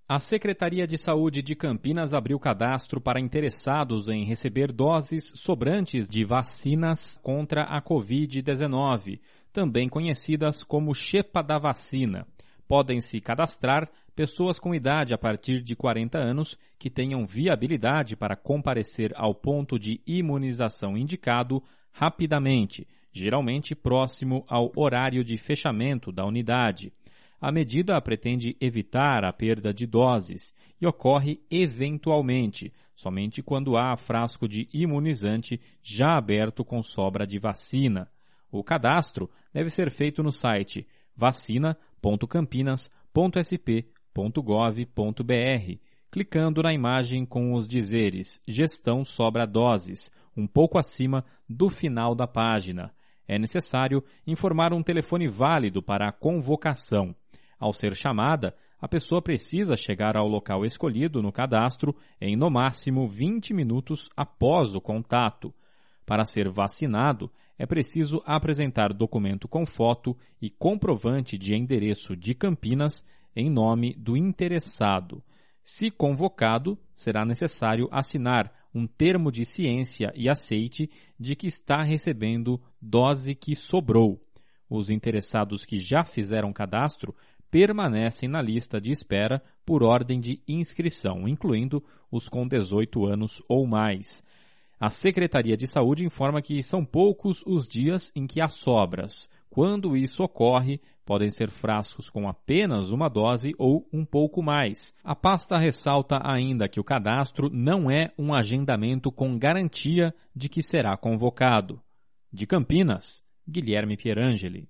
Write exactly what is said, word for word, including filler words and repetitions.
A Secretaria de Saúde de Campinas abriu cadastro para interessados em receber doses sobrantes de vacinas contra a covid dezenove, também conhecidas como Xepa da vacina. Podem se cadastrar pessoas com idade a partir de quarenta anos que tenham viabilidade para comparecer ao ponto de imunização indicado rapidamente, geralmente próximo ao horário de fechamento da unidade. A medida pretende evitar a perda de doses e ocorre eventualmente, somente quando há frasco de imunizante já aberto com sobra de vacina. O cadastro deve ser feito no site vacina ponto campinas ponto s p ponto gov ponto b r, clicando na imagem com os dizeres Gestão sobra doses, um pouco acima do final da página. É necessário informar um telefone válido para a convocação. Ao ser chamada, a pessoa precisa chegar ao local escolhido no cadastro em no máximo vinte minutos após o contato. Para ser vacinado, é preciso apresentar documento com foto e comprovante de endereço de Campinas em nome do interessado. Se convocado, será necessário assinar um termo de ciência e aceite de que está recebendo dose que sobrou. Os interessados que já fizeram cadastro permanecem na lista de espera por ordem de inscrição, incluindo os com dezoito anos ou mais. A Secretaria de Saúde informa que são poucos os dias em que há sobras. Quando isso ocorre, podem ser frascos com apenas uma dose ou um pouco mais. A pasta ressalta ainda que o cadastro não é um agendamento com garantia de que será convocado. De Campinas, Guilherme Pierangeli.